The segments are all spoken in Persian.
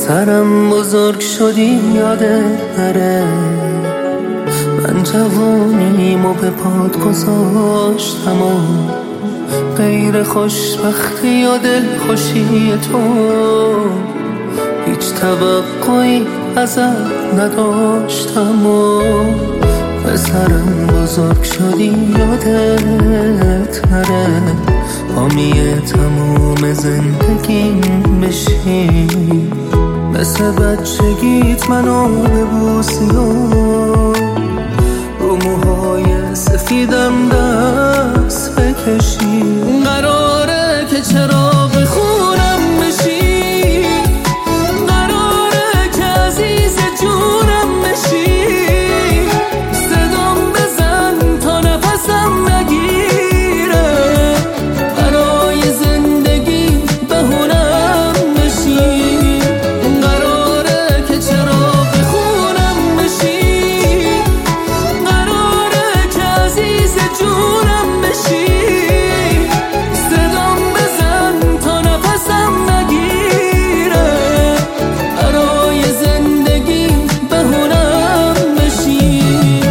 پسرم بزرگ شدی یادت نره، من جوانیمو به پات گذاشتم و غیر خوشبختی و دلخوشی تو هیچ توقعی ازت نداشتم و پسرم بزرگ شدی یادت نره، حامی تموم زندگیم بشی، مثل بچگیت منو ببوسی و رو موهای سفیدم دست بکشی. قراره که چراغ خونم بشی، قراره که عزیز جونم بشی، صدام بزن تا نفسم نگیره، برای زندگی بهونم بشی. قراره که چراغ خونم بشی، قراره که عزیز جونم بشی، صدام بزن تا نفسم نگیره، برای زندگی بهونم بشی.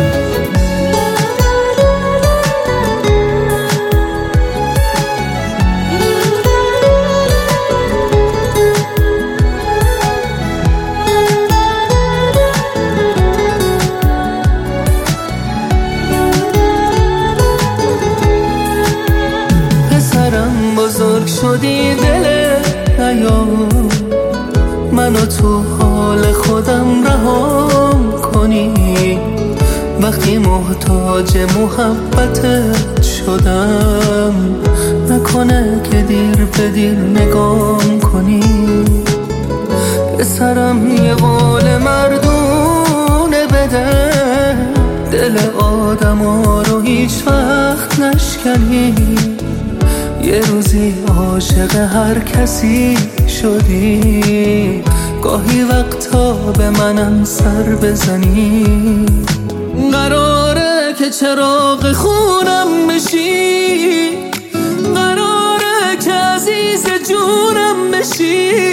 پسرم بزرگ شدی دل نیام، منو تو حال خودم رهام کنی، وقتی محتاج محبتت شدم نکنه که دیر به دیر نگام کنی. پسرم یه قول مردونه بده، دل آدم ها رو هیچ وقت نشکنی، یه روزی عاشق هر کسی شدی، گاهی وقتا به منم سر بزنی. قراره که چراغ خونم بشی، قراره که عزیز جونم بشی،